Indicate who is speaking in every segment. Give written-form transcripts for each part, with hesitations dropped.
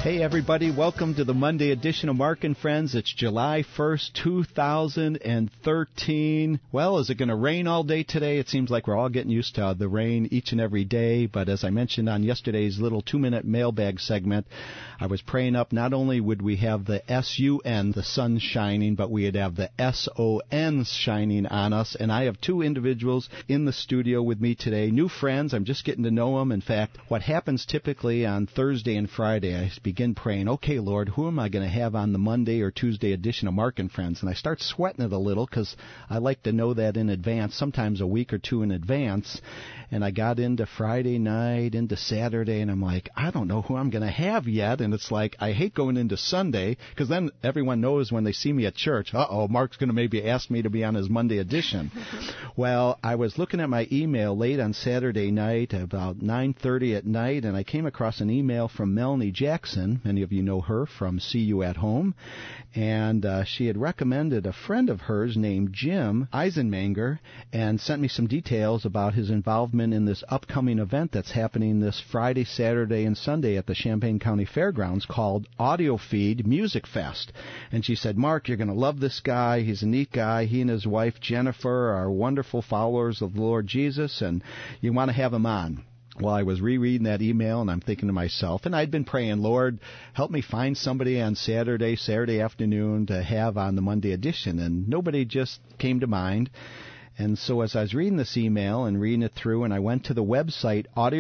Speaker 1: Hey everybody, welcome to the Monday edition of Mark and Friends. It's July 1st, 2013. Well, is it going to rain all day today? It seems like we're all getting used to the rain each and every day, but as I mentioned on yesterday's little 2-minute mailbag segment, I was praying up not only would we have the S-U-N, the sun shining, but we would have the S-O-N shining on us, and I have two individuals in the studio with me today, new friends. I'm just getting to know them. In fact, what happens typically on Thursday and Friday, I begin praying, okay, Lord, who am I going to have on the Monday or Tuesday edition of Mark and Friends? And I start sweating it a little because I like to know that in advance, sometimes a week or two in advance. And I got into Friday night, into Saturday, and I'm like, I don't know who I'm going to have yet. And it's like, I hate going into Sunday because then everyone knows when they see me at church, Mark's going to maybe ask me to be on his Monday edition. Well, I was looking at my email late on Saturday night, about 9:30 at night, and I came across an email from Melanie Jackson. Many of you know her from See You at Home. And she had recommended a friend of hers named Jim Eisenmanger and sent me some details about his involvement in this upcoming event that's happening this Friday, Saturday, and Sunday at the Champaign County Fairgrounds called AudioFeed Music Fest. And she said, Mark, you're going to love this guy. He's a neat guy. He and his wife, Jennifer, are wonderful followers of the Lord Jesus, and you want to have him on. Well, I was rereading that email, and I'm thinking to myself, and I'd been praying, Lord, help me find somebody on Saturday afternoon to have on the Monday edition, and nobody just came to mind. And so as I was reading this email and reading it through, and I went to the website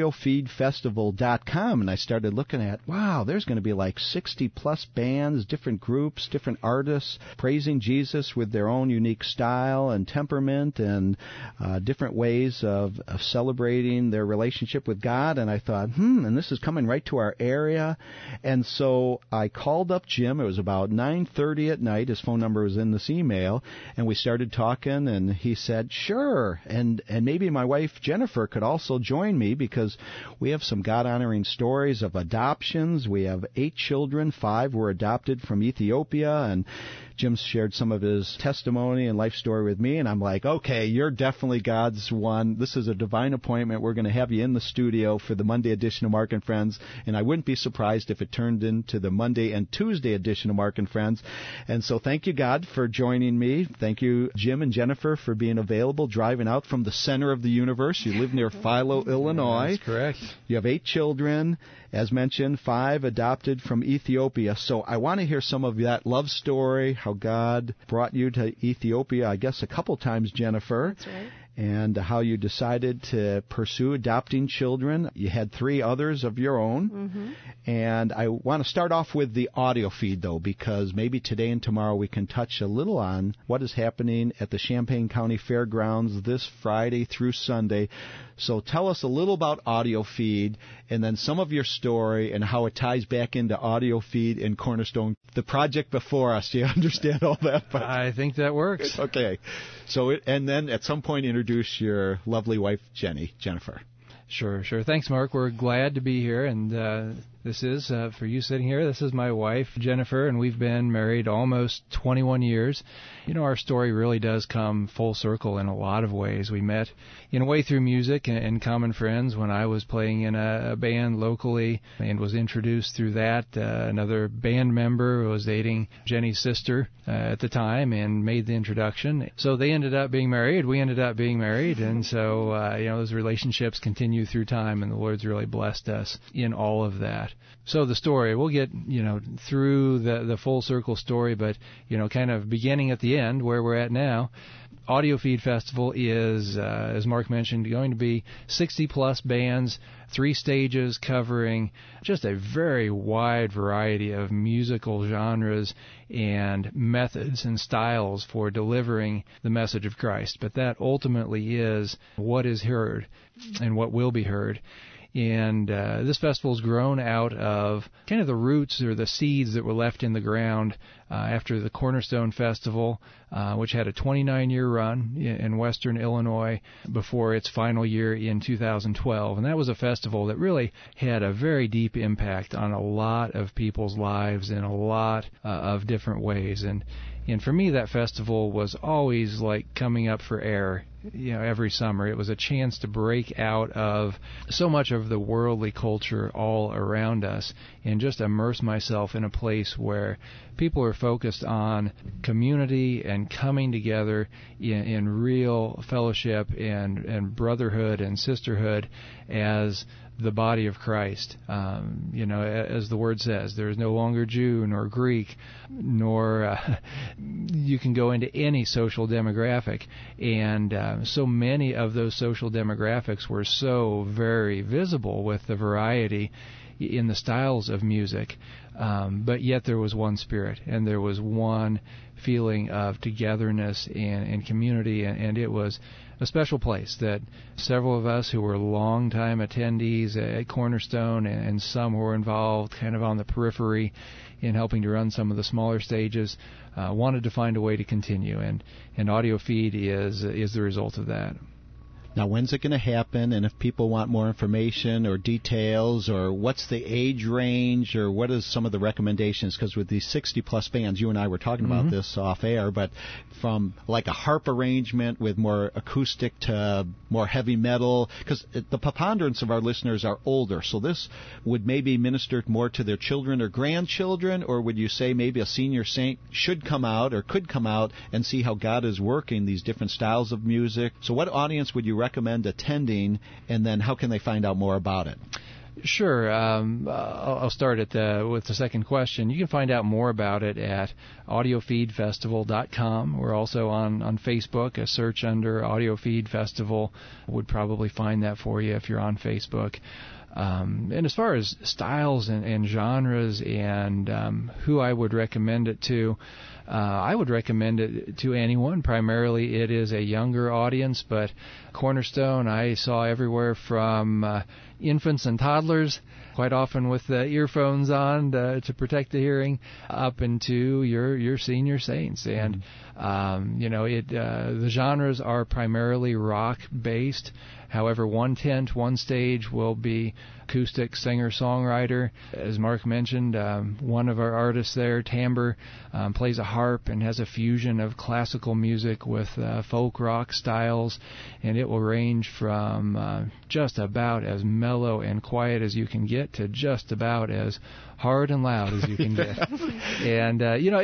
Speaker 1: audiofeedfestival.com, and I started looking at, wow, there's going to be like 60-plus bands, different groups, different artists praising Jesus with their own unique style and temperament and different ways of celebrating their relationship with God. And I thought, and this is coming right to our area. And so I called up Jim. It was about 9:30 at night. His phone number was in this email. And we started talking, and he said, sure, and maybe my wife Jennifer could also join me because we have some God-honoring stories of adoptions. We have 8 children, 5 were adopted from Ethiopia, and Jim shared some of his testimony and life story with me, and I'm like, okay, you're definitely God's one. This is a divine appointment. We're going to have you in the studio for the Monday edition of Mark and Friends, and I wouldn't be surprised if it turned into the Monday and Tuesday edition of Mark and Friends. And so thank you, God, for joining me. Thank you, Jim and Jennifer, for being available, driving out from the center of the universe. You live near Philo, Illinois.
Speaker 2: That's correct.
Speaker 1: You have 8 children, as mentioned, 5 adopted from Ethiopia. So I want to hear some of that love story, how God brought you to Ethiopia, I guess a couple times, Jennifer.
Speaker 3: That's right.
Speaker 1: And how you decided to pursue adopting children. You had 3 others of your own.
Speaker 3: Mm-hmm.
Speaker 1: And I want to start off with the audio feed, though, because maybe today and tomorrow we can touch a little on what is happening at the Champaign County Fairgrounds this Friday through Sunday. So tell us a little about audio feed and then some of your story and how it ties back into audio feed and Cornerstone, the project before us. Do you understand all that?
Speaker 2: I think that works.
Speaker 1: Okay. So, and then at some point introduce your lovely wife, Jennifer.
Speaker 2: Sure. Thanks, Mark. We're glad to be here, and this is, for you sitting here, this is my wife, Jennifer, and we've been married almost 21 years. You know, our story really does come full circle in a lot of ways. We met in a way through music and common friends when I was playing in a band locally and was introduced through that. Another band member was dating Jenny's sister at the time and made the introduction. So they ended up being married. We ended up being married, and so, those relationships continue through time, and the Lord's really blessed us in all of that. So the story, we'll get, through the full circle story, but, kind of beginning at the end where we're at now. AudioFeed Festival is, as Mark mentioned, going to be 60-plus bands, 3 stages covering just a very wide variety of musical genres and methods and styles for delivering the message of Christ. But that ultimately is what is heard and what will be heard. And this festival's grown out of kind of the roots or the seeds that were left in the ground after the Cornerstone Festival, which had a 29-year run in western Illinois before its final year in 2012. And that was a festival that really had a very deep impact on a lot of people's lives in a lot of different ways. And And for me, that festival was always like coming up for air. Every summer it was a chance to break out of so much of the worldly culture all around us and just immerse myself in a place where people are focused on community and coming together in real fellowship and brotherhood and sisterhood as the body of Christ. As the word says, there is no longer Jew nor Greek, nor you can go into any social demographic. And so many of those social demographics were so very visible with the variety in the styles of music. But yet there was one spirit, and there was one feeling of togetherness and community, and it was a special place that several of us who were longtime attendees at Cornerstone and some who were involved kind of on the periphery in helping to run some of the smaller stages wanted to find a way to continue, and Audio Feed is the result of that.
Speaker 1: Now, when's it going to happen? And if people want more information or details, or what's the age range, or what is some of the recommendations? Because with these 60-plus bands, you and I were talking about this off air, but from like a harp arrangement with more acoustic to more heavy metal, because the preponderance of our listeners are older, so this would maybe minister more to their children or grandchildren, or would you say maybe a senior saint should come out or could come out and see how God is working these different styles of music? So what audience would you recommend attending, and then how can they find out more about it?
Speaker 2: Sure. I'll start with the second question. You can find out more about it at audiofeedfestival.com. We're also on Facebook. A search under Audio Feed Festival would probably find that for you if you're on Facebook. And as far as styles and genres and who I would recommend it to, I would recommend it to anyone. Primarily it is a younger audience, but Cornerstone I saw everywhere from infants and toddlers, quite often with the earphones on to protect the hearing, up into your senior saints. And the genres are primarily rock-based. However, one stage will be acoustic singer-songwriter. As Mark mentioned, one of our artists there, Timbre, plays a harp and has a fusion of classical music with folk rock styles, and it will range from just about as mellow and quiet as you can get to just about as hard and loud as you can get. And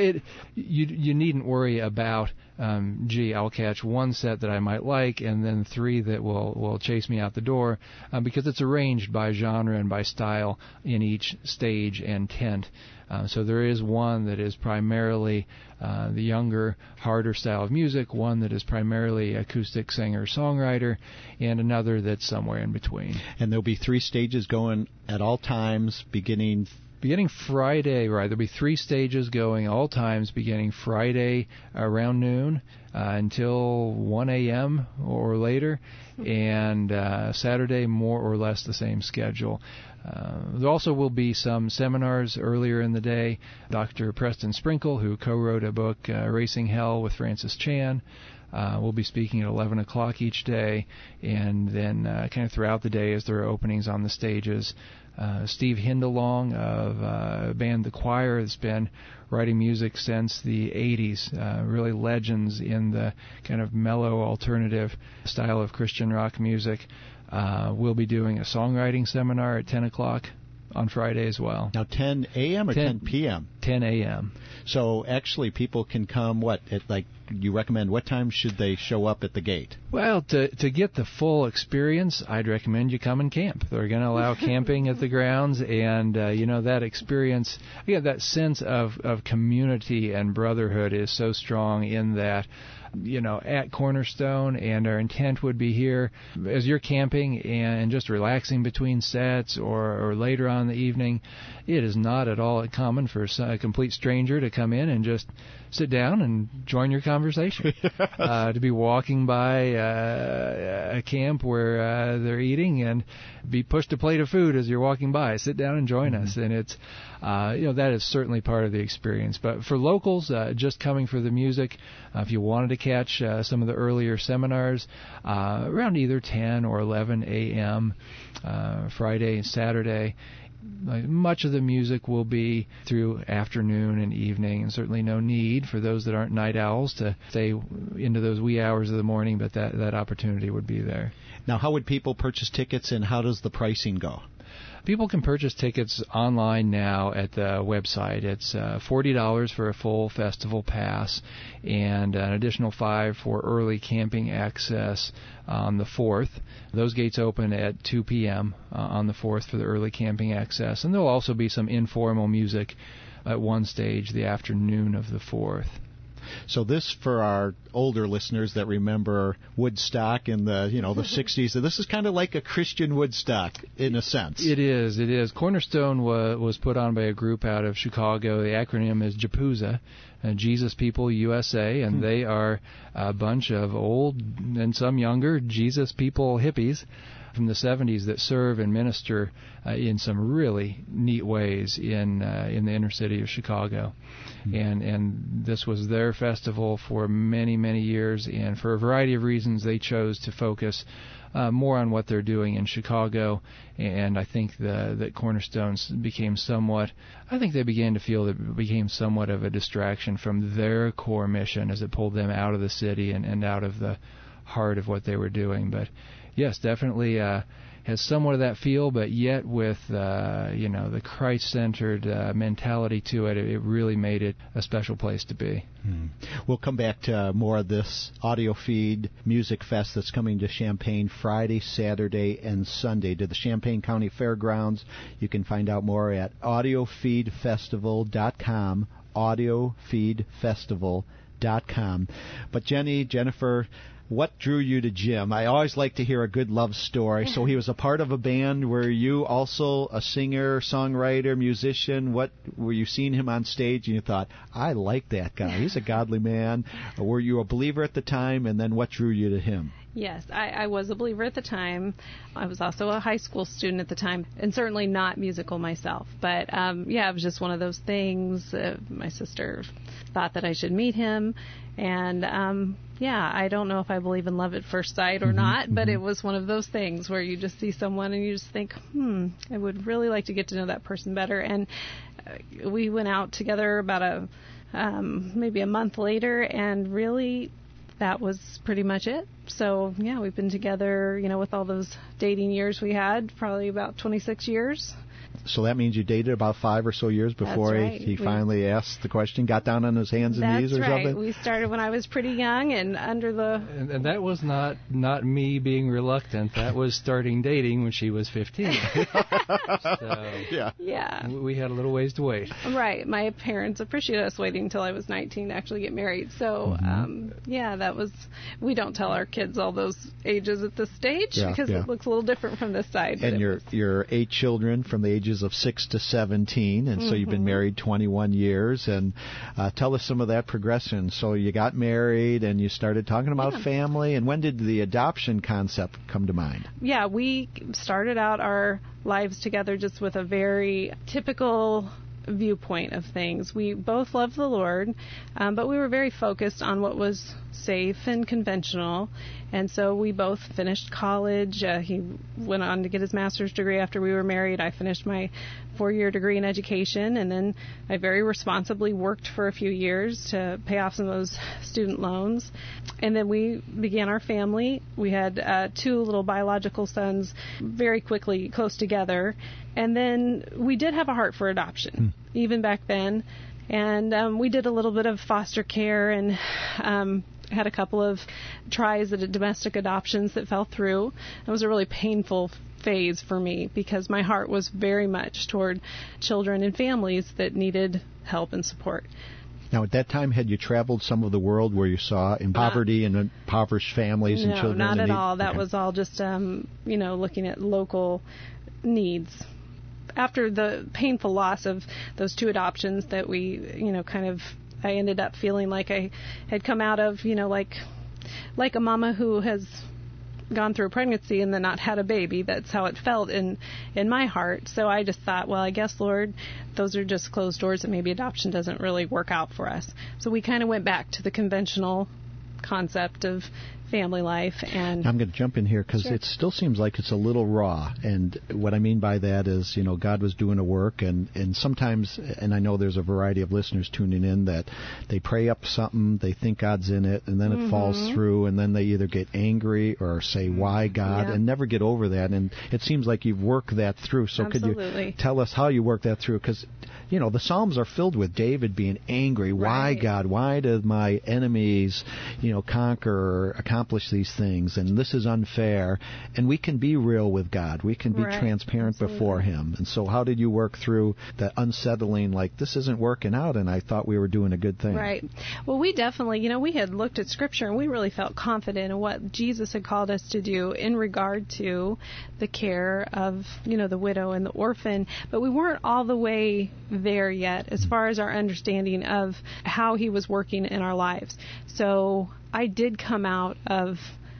Speaker 2: you needn't worry about I'll catch one set that I might like and then three that will chase me out the door, because it's arranged by genre and by style in each stage and tent. So there is one that is primarily the younger, harder style of music, one that is primarily acoustic singer-songwriter, and another that's somewhere in between.
Speaker 1: And there'll be 3 stages going at all times, beginning
Speaker 2: Friday, right? There'll be 3 stages going all times, beginning Friday around noon until 1 a.m. or later, and Saturday more or less the same schedule. There also will be some seminars earlier in the day. Dr. Preston Sprinkle, who co-wrote a book, Racing Hell with Francis Chan, will be speaking at 11 o'clock each day, and then kind of throughout the day as there are openings on the stages. Steve Hindalong of a band The Choir has been writing music since the 80s, really legends in the kind of mellow alternative style of Christian rock music. We'll be doing a songwriting seminar at 10 o'clock on Friday as well.
Speaker 1: Now 10 a.m. or 10 p.m.?
Speaker 2: 10 a.m.
Speaker 1: So actually people can come, you recommend what time should they show up at the gate?
Speaker 2: Well, to get the full experience, I'd recommend you come and camp. They're going to allow camping at the grounds, and that experience, that sense of community and brotherhood is so strong in that, at Cornerstone, and our intent would be here as you're camping and just relaxing between sets or later on in the evening. It is not at all common for a complete stranger to come in and just sit down and join your conversation. To be walking by a camp where they're eating and be pushed a plate of food as you're walking by. Sit down and join us. And it's, that is certainly part of the experience. But for locals, just coming for the music, if you wanted to catch some of the earlier seminars, around either 10 or 11 a.m. Friday and Saturday, much of the music will be through afternoon and evening, and certainly no need for those that aren't night owls to stay into those wee hours of the morning, but that opportunity would be there.
Speaker 1: Now, how would people purchase tickets, and how does the pricing go?
Speaker 2: People can purchase tickets online now at the website. It's $40 for a full festival pass and an additional $5 for early camping access on the 4th. Those gates open at 2 p.m. On the 4th for the early camping access. And there will also be some informal music at one stage the afternoon of the 4th.
Speaker 1: So this, for our older listeners that remember Woodstock in the the 60s, this is kind of like a Christian Woodstock in a sense.
Speaker 2: It is. Cornerstone was put on by a group out of Chicago. The acronym is JPUSA, Jesus People USA, and they are a bunch of old and some younger Jesus People hippies from the 70s that serve and minister in some really neat ways in the inner city of Chicago. And this was their festival for many, many years, and for a variety of reasons they chose to focus more on what they're doing in Chicago. And I think that Cornerstone became they began to feel that it became somewhat of a distraction from their core mission as it pulled them out of the city and out of the heart of what they were doing. But yes, definitely has somewhat of that feel, but yet with the Christ-centered mentality to it, it really made it a special place to be.
Speaker 1: We'll come back to more of this Audio Feed Music Fest that's coming to Champaign Friday, Saturday, and Sunday to the Champaign County Fairgrounds. You can find out more at audiofeedfestival.com, audiofeedfestival.com. But Jennifer, what drew you to Jim? I always like to hear a good love story. So he was a part of a band. Were you also a singer, songwriter, musician? What were you seeing him on stage and you thought, I like that guy. He's a godly man. Or were you a believer at the time? And then what drew you to him?
Speaker 3: Yes, I was a believer at the time. I was also a high school student at the time, and certainly not musical myself. But, it was just one of those things. My sister thought that I should meet him. And, I don't know if I believe in love at first sight or not, but it was one of those things where you just see someone and you just think, I would really like to get to know that person better. And we went out together about maybe a month later, and really that was pretty much it. So, we've been together, with all those dating years we had, probably about 26 years.
Speaker 1: So that means you dated about 5 or so years before he finally asked the question, got down on his hands and knees or something?
Speaker 3: That's right. We started when I was pretty young and under the...
Speaker 2: And that was not me being reluctant. That was starting dating when she was 15.
Speaker 3: Yeah.
Speaker 2: We had a little ways to wait.
Speaker 3: Right. My parents appreciated us waiting until I was 19 to actually get married. So, that was... We don't tell our kids all those ages at this stage because it looks a little different from this side.
Speaker 1: And your 8 children from the ages of 6 to 17, and so you've been married 21 years. And tell us some of that progression. So you got married and you started talking about family, and when did the adoption concept come to mind? Yeah,
Speaker 3: we started out our lives together just with a very typical viewpoint of things. We both loved the Lord, but we were very focused on what was safe and conventional, and so we both finished college. He went on to get his master's degree after we were married. I finished my 4-year degree in education, and then I very responsibly worked for a few years to pay off some of those student loans, and then we began our family. We had 2 little biological sons very quickly close together, and then we did have a heart for adoption, even back then. And we did a little bit of foster care and had a couple of tries at domestic adoptions that fell through. It was a really painful phase for me because my heart was very much toward children and families that needed help and support.
Speaker 1: Now, at that time, had you traveled some of the world where you saw in poverty and impoverished families and children?
Speaker 3: No, not at all. That was all just, looking at local needs. After the painful loss of those 2 adoptions that we, I ended up feeling like I had come out of, like a mama who has gone through a pregnancy and then not had a baby. That's how it felt in my heart. So I just thought, well, I guess, Lord, those are just closed doors and maybe adoption doesn't really work out for us. So we kind of went back to the conventional concept of family life. And
Speaker 1: I'm going to jump in here because
Speaker 3: Sure.
Speaker 1: it still seems like it's a little raw. And what I mean by that is, God was doing a work, and sometimes, and I know there's a variety of listeners tuning in that they pray up something, they think God's in it, and then it falls through, and then they either get angry or say, why God, and never get over that. And it seems like you've worked that through. So
Speaker 3: Absolutely.
Speaker 1: Could you tell us how you worked that through? Because, the Psalms are filled with David being angry. Why,
Speaker 3: Right.
Speaker 1: God? Why did my enemies, conquer or accomplish these things? And this is unfair. And we can be real with God. We can be
Speaker 3: Right.
Speaker 1: transparent
Speaker 3: Absolutely.
Speaker 1: before Him. And so how did you work through the unsettling, like, this isn't working out, and I thought we were doing a good thing?
Speaker 3: Right. Well, we definitely, we had looked at Scripture and we really felt confident in what Jesus had called us to do in regard to the care of, the widow and the orphan. But we weren't all the way there yet as far as our understanding of how He was working in our lives. So I did come out of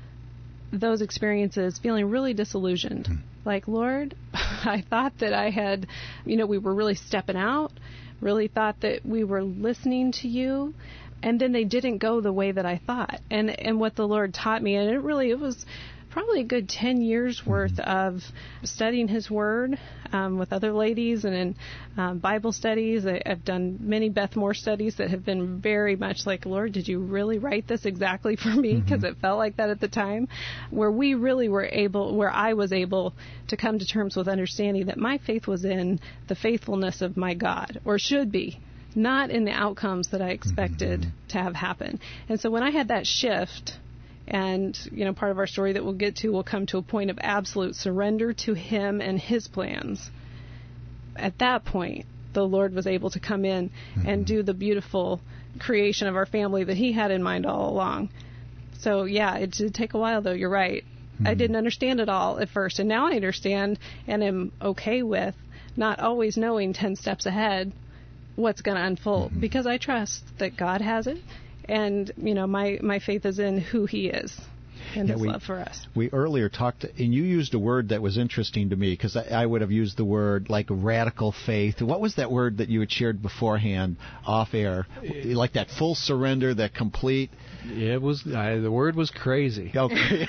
Speaker 3: those experiences feeling really disillusioned. Like, Lord, I thought that I had, we were really stepping out, really thought that we were listening to you, and then they didn't go the way that I thought. And what the Lord taught me, and it was probably a good 10 years worth of studying His Word with other ladies and in Bible studies. I've done many Beth Moore studies that have been very much like, Lord, did you really write this exactly for me? Because it felt like that at the time, where we really where I was able to come to terms with understanding that my faith was in the faithfulness of my God, or should be, not in the outcomes that I expected to have happen. And so when I had that shift, and, part of our story that we'll get to will come to a point of absolute surrender to Him and His plans. At that point, the Lord was able to come in and do the beautiful creation of our family that He had in mind all along. So, it did take a while, though. You're right. I didn't understand it all at first, and now I understand and am okay with not always knowing 10 steps ahead what's going to unfold, because I trust that God has it. And, my faith is in who He is and His love for us.
Speaker 1: We earlier talked, and you used a word that was interesting to me, because I would have used the word like radical faith. What was that word that you had shared beforehand off air? Like that full surrender, that complete...
Speaker 2: It was the word was crazy.
Speaker 1: Okay.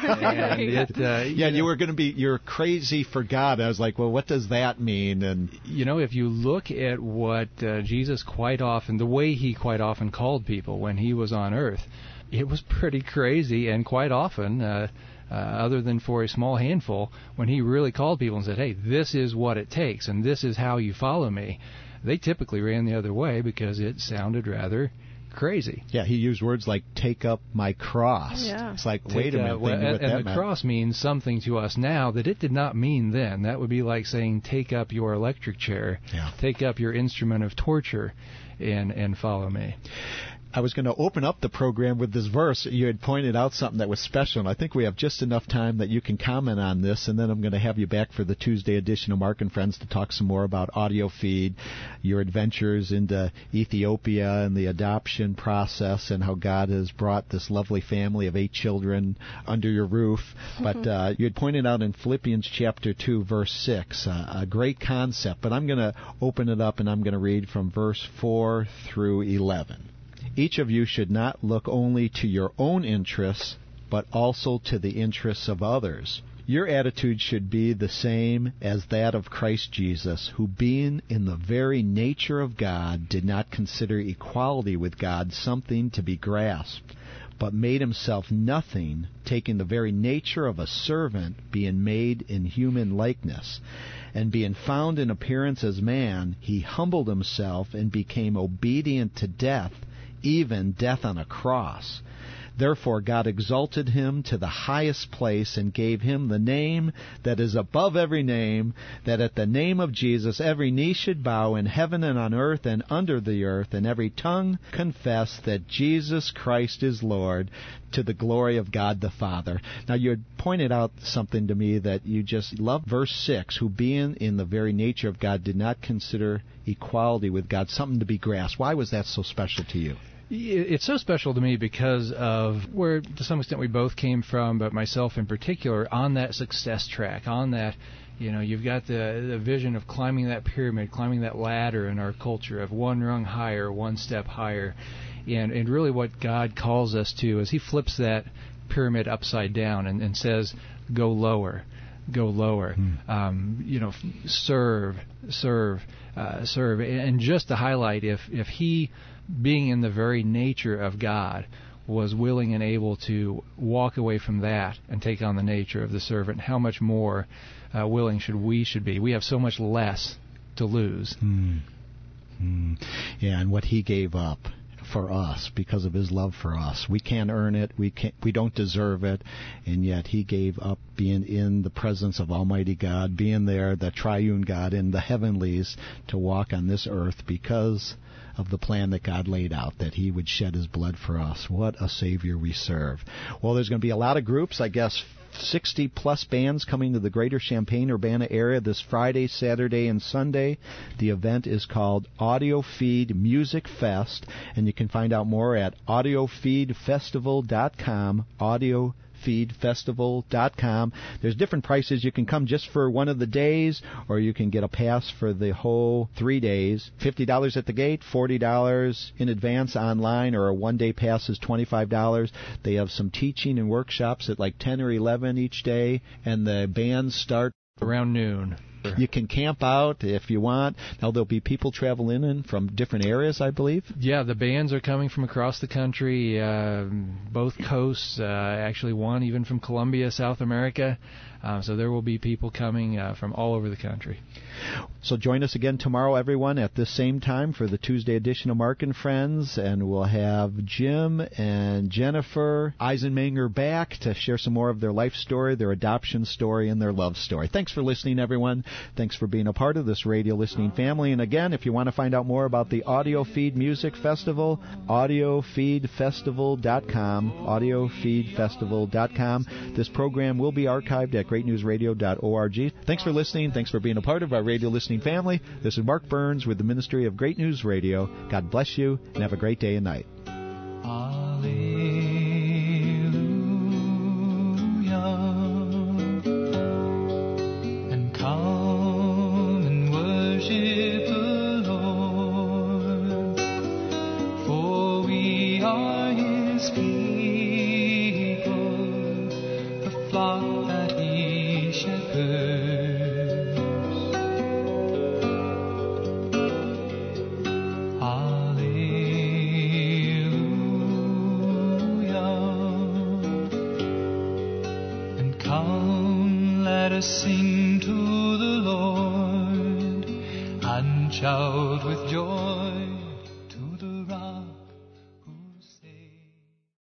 Speaker 2: And
Speaker 1: you were going to be, you're crazy for God. I was like, well, what does that mean? And
Speaker 2: if you look at what Jesus quite often, the way He quite often called people when He was on earth, it was pretty crazy. And quite often, other than for a small handful, when He really called people and said, hey, this is what it takes and this is how you follow me, they typically ran the other way because it sounded rather crazy.
Speaker 1: Yeah, He used words like "take up my cross."
Speaker 3: Yeah.
Speaker 1: It's like, wait a minute, think what that
Speaker 2: and the
Speaker 1: meant.
Speaker 2: cross means something to us now that it did not mean then. That would be like saying, take up your electric chair, take up your instrument of torture, and follow me.
Speaker 1: I was going to open up the program with this verse. You had pointed out something that was special, and I think we have just enough time that you can comment on this, and then I'm going to have you back for the Tuesday edition of Mark and Friends to talk some more about audio feed, your adventures into Ethiopia and the adoption process, and how God has brought this lovely family of 8 children under your roof. But you had pointed out in Philippians chapter 2, verse 6, a great concept, but I'm going to open it up, and I'm going to read from verse 4 through 11. Each of you should not look only to your own interests, but also to the interests of others. Your attitude should be the same as that of Christ Jesus, who being in the very nature of God did not consider equality with God something to be grasped, but made Himself nothing, taking the very nature of a servant, being made in human likeness. And being found in appearance as man, He humbled Himself and became obedient to death, even death on a cross. Therefore God exalted Him to the highest place and gave Him the name that is above every name, that at the name of Jesus every knee should bow in heaven and on earth and under the earth, and every tongue confess that Jesus Christ is Lord, to the glory of God the Father. Now, you had pointed out something to me that you just love. Verse 6, who being in the very nature of God did not consider equality with God something to be grasped. Why was that so special to you?
Speaker 2: It's so special to me because of where, to some extent, we both came from, but myself in particular, on that success track, on that, you've got the vision of climbing that pyramid, climbing that ladder in our culture of one rung higher, one step higher. And really what God calls us to is He flips that pyramid upside down and says, go lower. Go lower. Serve. And just to highlight, if he, being in the very nature of God, was willing and able to walk away from that and take on the nature of the servant, how much more willing should be? We have so much less to lose.
Speaker 1: Yeah, and what he gave up for us because of his love for us. We can't earn it. We don't deserve it. And yet he gave up being in the presence of Almighty God, being there, the triune God in the heavenlies, to walk on this earth because of the plan that God laid out, that he would shed his blood for us. What a Savior we serve. Well, there's going to be a lot of groups, I guess 60-plus bands coming to the greater Champaign-Urbana area this Friday, Saturday, and Sunday. The event is called AudioFeed Music Fest, and you can find out more at audiofeedfestival.com, audiofeedfestival.com. There's different prices. You can come just for one of the days, or you can get a pass for the whole 3 days. $50 at the gate, $40 in advance online, or a one-day pass is $25. They have some teaching and workshops at like 10 or 11 each day, and the bands start
Speaker 2: around noon.
Speaker 1: You can camp out if you want. Now, there'll be people traveling in from different areas, I believe.
Speaker 2: Yeah, the bands are coming from across the country, both coasts, actually one even from Colombia, South America. So there will be people coming from all over the country.
Speaker 1: So join us again tomorrow, everyone, at this same time for the Tuesday edition of Mark and Friends, and we'll have Jim and Jennifer Eisenmenger back to share some more of their life story, their adoption story, and their love story. Thanks for listening, everyone. Thanks for being a part of this radio listening family. And again, if you want to find out more about the AudioFeed Music Festival, audiofeedfestival.com, audiofeedfestival.com. This program will be archived at greatnewsradio.org. Thanks for listening. Thanks for being a part of our radio listening family. This is Mark Burns with the Ministry of Great News Radio. God bless you, and have a great day and night.
Speaker 4: Sing to the Lord and shout with joy.